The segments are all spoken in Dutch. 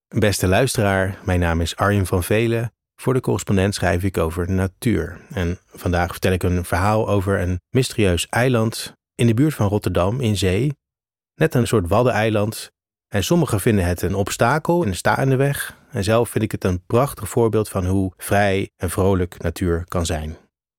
Beste luisteraar, mijn naam is Arjen van Velen. Voor de correspondent schrijf ik over natuur. En vandaag vertel ik een verhaal over een mysterieus eiland in de buurt van Rotterdam in zee. Net een soort waddeneiland. En sommigen vinden het een obstakel en een sta in de weg. En zelf vind ik het een prachtig voorbeeld van hoe vrij en vrolijk natuur kan zijn.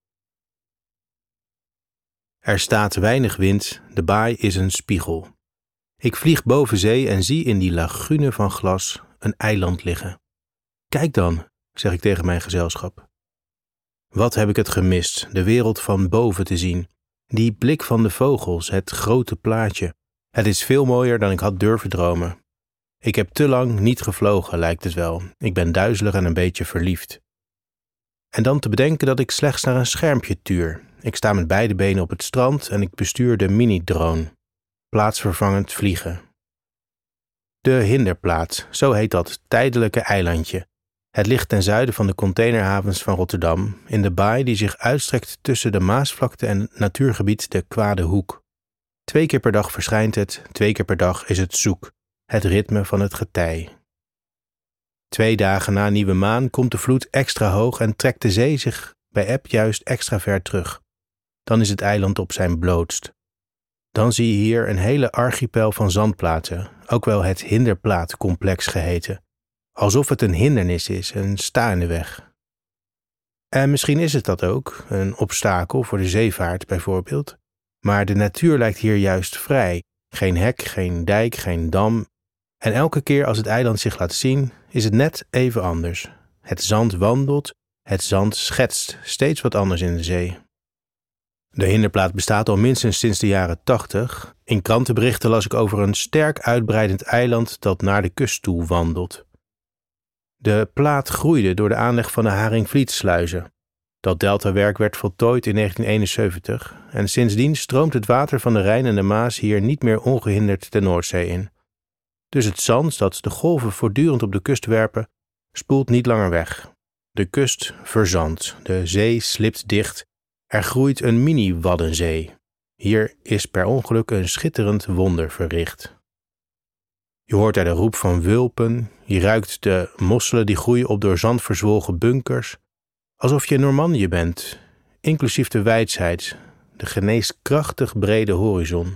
Er staat weinig wind, de baai is een spiegel. Ik vlieg boven zee en zie in die lagune van glas een eiland liggen. Kijk dan, zeg ik tegen mijn gezelschap. Wat heb ik het gemist, de wereld van boven te zien. Die blik van de vogels, het grote plaatje. Het is veel mooier dan ik had durven dromen. Ik heb te lang niet gevlogen, lijkt het wel. Ik ben duizelig en een beetje verliefd. En dan te bedenken dat ik slechts naar een schermpje tuur. Ik sta met beide benen op het strand en ik bestuur de mini-drone. Plaatsvervangend vliegen. De Hinderplaat, zo heet dat tijdelijke eilandje. Het ligt ten zuiden van de containerhavens van Rotterdam, in de baai die zich uitstrekt tussen de Maasvlakte en het natuurgebied de Kwade Hoek. 2 keer per dag verschijnt het, 2 keer per dag is het zoek, het ritme van het getij. 2 dagen na nieuwe maan komt de vloed extra hoog en trekt de zee zich bij eb juist extra ver terug. Dan is het eiland op zijn blootst. Dan zie je hier een hele archipel van zandplaten, ook wel het Hinderplaatcomplex geheten. Alsof het een hindernis is, een sta in de weg. En misschien is het dat ook, een obstakel voor de zeevaart bijvoorbeeld. Maar de natuur lijkt hier juist vrij. Geen hek, geen dijk, geen dam. En elke keer als het eiland zich laat zien, is het net even anders. Het zand wandelt, het zand schetst steeds wat anders in de zee. De Hinderplaat bestaat al minstens sinds de jaren 80. In krantenberichten las ik over een sterk uitbreidend eiland dat naar de kust toe wandelt. De plaat groeide door de aanleg van de Haringvlietsluizen. Dat deltawerk werd voltooid in 1971 en sindsdien stroomt het water van de Rijn en de Maas hier niet meer ongehinderd de Noordzee in. Dus het zand dat de golven voortdurend op de kust werpen, spoelt niet langer weg. De kust verzandt, de zee slipt dicht. Er groeit een mini-Waddenzee. Hier is per ongeluk een schitterend wonder verricht. Je hoort er de roep van wulpen, je ruikt de mosselen die groeien op door zand verzwolgen bunkers, alsof je in Normandië bent, inclusief de weidsheid, de geneeskrachtig brede horizon.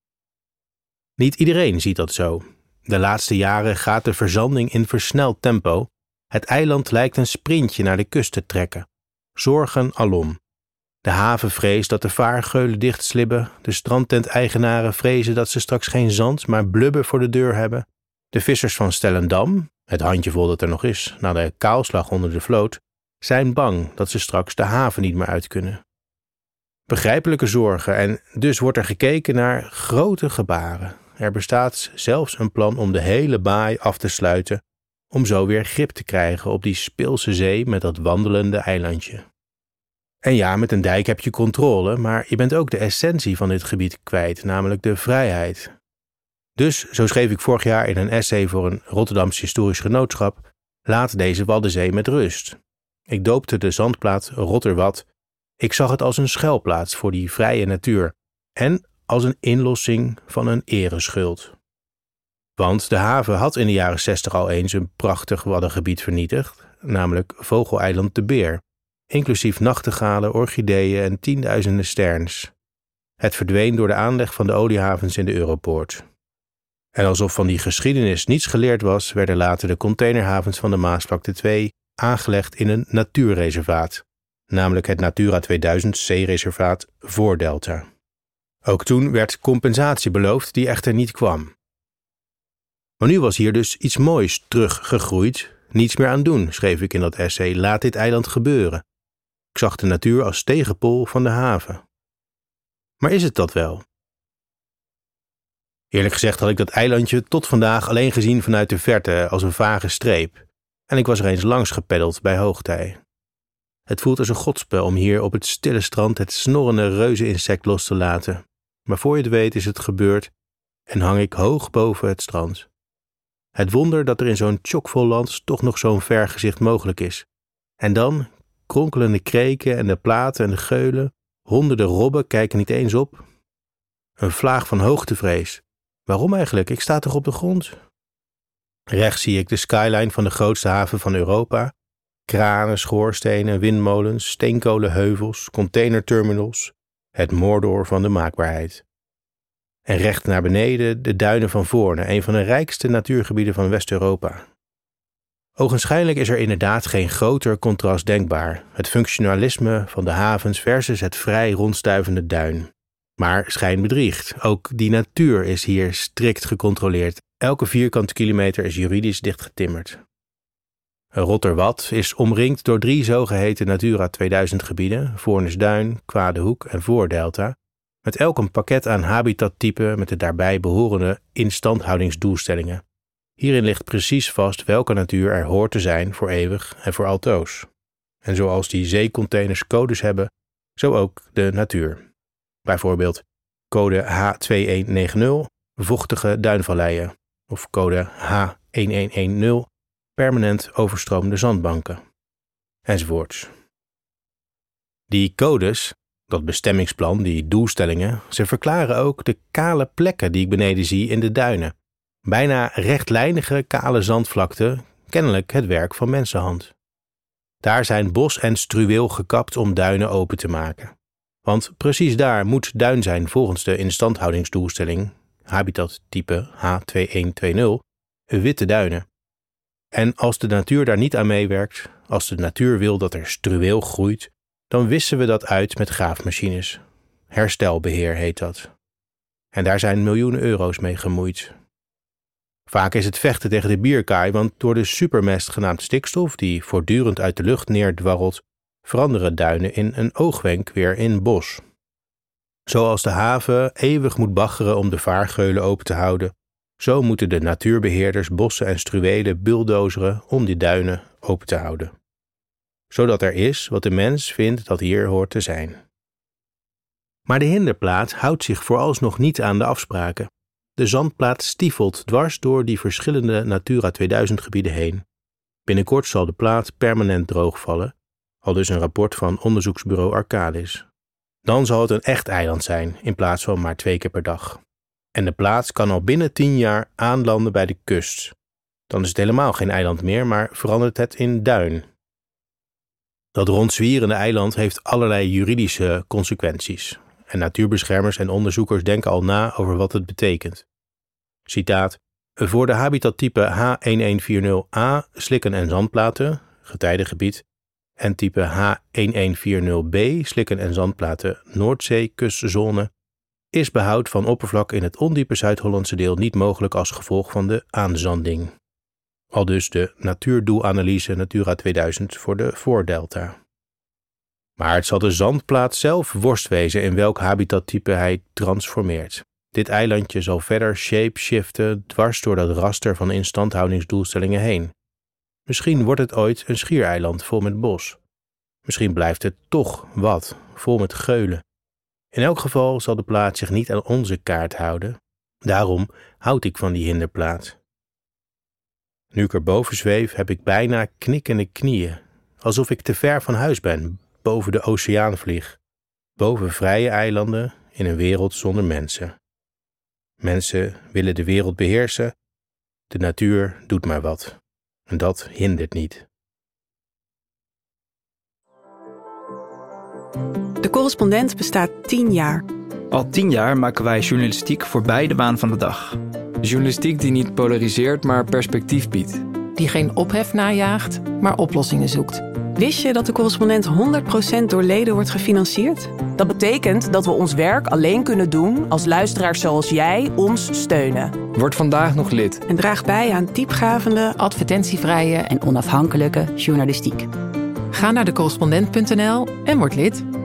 Niet iedereen ziet dat zo. De laatste jaren gaat de verzanding in versneld tempo. Het eiland lijkt een sprintje naar de kust te trekken. Zorgen alom. De haven vreest dat de vaargeulen dichtslibben, de strandtent-eigenaren vrezen dat ze straks geen zand, maar blubber voor de deur hebben. De vissers van Stellendam, het handjevol dat er nog is, na de kaalslag onder de vloot, zijn bang dat ze straks de haven niet meer uit kunnen. Begrijpelijke zorgen en dus wordt er gekeken naar grote gebaren. Er bestaat zelfs een plan om de hele baai af te sluiten, om zo weer grip te krijgen op die speelse zee met dat wandelende eilandje. En ja, met een dijk heb je controle, maar je bent ook de essentie van dit gebied kwijt, namelijk de vrijheid. Dus, zo schreef ik vorig jaar in een essay voor een Rotterdams Historisch Genootschap, laat deze Waddenzee met rust. Ik doopte de zandplaat Rotterwad. Ik zag het als een schuilplaats voor die vrije natuur en als een inlossing van een ereschuld. Want de haven had in de jaren 60 al eens een prachtig waddengebied vernietigd, namelijk Vogeleiland de Beer, inclusief nachtegalen, orchideeën en tienduizenden sterns. Het verdween door de aanleg van de oliehavens in de Europoort. En alsof van die geschiedenis niets geleerd was, werden later de containerhavens van de Maasvlakte 2 aangelegd in een natuurreservaat, namelijk het Natura 2000 zeereservaat Voordelta. Ook toen werd compensatie beloofd die echter niet kwam. Maar nu was hier dus iets moois teruggegroeid. Niets meer aan doen, schreef ik in dat essay, laat dit eiland gebeuren. Ik zag de natuur als tegenpool van de haven. Maar is het dat wel? Eerlijk gezegd had ik dat eilandje tot vandaag alleen gezien vanuit de verte als een vage streep. En ik was er eens langs gepeddeld bij hoogtij. Het voelt als een godspel om hier op het stille strand het snorrende reuzeninsect los te laten. Maar voor je het weet is het gebeurd en hang ik hoog boven het strand. Het wonder dat er in zo'n chockvol land toch nog zo'n vergezicht mogelijk is. En dan kronkelende kreken en de platen en de geulen, honderden robben kijken niet eens op. Een vlaag van hoogtevrees. Waarom eigenlijk? Ik sta toch op de grond? Rechts zie ik de skyline van de grootste haven van Europa. Kranen, schoorstenen, windmolens, steenkolenheuvels, containerterminals. Het Mordor van de maakbaarheid. En recht naar beneden de duinen van Voorne, een van de rijkste natuurgebieden van West-Europa. Ogenschijnlijk is er inderdaad geen groter contrast denkbaar. Het functionalisme van de havens versus het vrij rondstuivende duin. Maar schijn bedriegt. Ook die natuur is hier strikt gecontroleerd. Elke vierkante kilometer is juridisch dichtgetimmerd. Rotterwad is omringd door 3 zogeheten Natura 2000 gebieden, Voornesduin, Kwadehoek en Voordelta, met elk een pakket aan habitattypen met de daarbij behorende instandhoudingsdoelstellingen. Hierin ligt precies vast welke natuur er hoort te zijn voor eeuwig en voor altoos. En zoals die zeecontainers codes hebben, zo ook de natuur. Bijvoorbeeld code H2190, vochtige duinvalleien, of code H1110, permanent overstromende zandbanken, enzovoorts. Die codes, dat bestemmingsplan, die doelstellingen, ze verklaren ook de kale plekken die ik beneden zie in de duinen. Bijna rechtlijnige kale zandvlakte, kennelijk het werk van mensenhand. Daar zijn bos en struweel gekapt om duinen open te maken. Want precies daar moet duin zijn volgens de instandhoudingsdoelstelling, habitattype H2120, witte duinen. En als de natuur daar niet aan meewerkt, als de natuur wil dat er struweel groeit, dan wissen we dat uit met graafmachines. Herstelbeheer heet dat. En daar zijn miljoenen euro's mee gemoeid. Vaak is het vechten tegen de bierkaai, want door de supermest genaamd stikstof, die voortdurend uit de lucht neerdwarrelt, veranderen duinen in een oogwenk weer in bos. Zoals de haven eeuwig moet baggeren om de vaargeulen open te houden, zo moeten de natuurbeheerders bossen en struwelen bulldozeren om die duinen open te houden. Zodat er is wat de mens vindt dat hier hoort te zijn. Maar de hinderplaat houdt zich vooralsnog niet aan de afspraken. De zandplaat stiefelt dwars door die verschillende Natura 2000 gebieden heen. Binnenkort zal de plaat permanent droogvallen, aldus een rapport van onderzoeksbureau Arcadis. Dan zal het een echt eiland zijn, in plaats van maar 2 keer per dag. En de plaat kan al binnen 10 jaar aanlanden bij de kust. Dan is het helemaal geen eiland meer, maar verandert het in duin. Dat rondzwierende eiland heeft allerlei juridische consequenties. En natuurbeschermers en onderzoekers denken al na over wat het betekent. Citaat: voor de habitattype H1140A slikken en zandplaten, getijdengebied, en type H1140B slikken en zandplaten Noordzee-kustzone, is behoud van oppervlak in het ondiepe Zuid-Hollandse deel niet mogelijk als gevolg van de aanzanding. Aldus de natuurdoelanalyse Natura 2000 voor de Voordelta. Maar het zal de zandplaat zelf worst wezen in welk habitattype hij transformeert. Dit eilandje zal verder shape-shiften dwars door dat raster van instandhoudingsdoelstellingen heen. Misschien wordt het ooit een schiereiland vol met bos. Misschien blijft het toch wat, vol met geulen. In elk geval zal de plaat zich niet aan onze kaart houden. Daarom houd ik van die hinderplaat. Nu ik erboven zweef, heb ik bijna knikkende knieën, alsof ik te ver van huis ben, boven de oceaan vlieg, boven vrije eilanden in een wereld zonder mensen. Mensen willen de wereld beheersen, de natuur doet maar wat, en dat hindert niet. De Correspondent bestaat 10 jaar. Al 10 jaar maken wij journalistiek voorbij de waan van de dag. Journalistiek die niet polariseert, maar perspectief biedt. Die geen ophef najaagt, maar oplossingen zoekt. Wist je dat de Correspondent 100% door leden wordt gefinancierd? Dat betekent dat we ons werk alleen kunnen doen als luisteraars zoals jij ons steunen. Word vandaag nog lid. En draag bij aan diepgravende, Advertentievrije en onafhankelijke journalistiek. Ga naar decorrespondent.nl en word lid.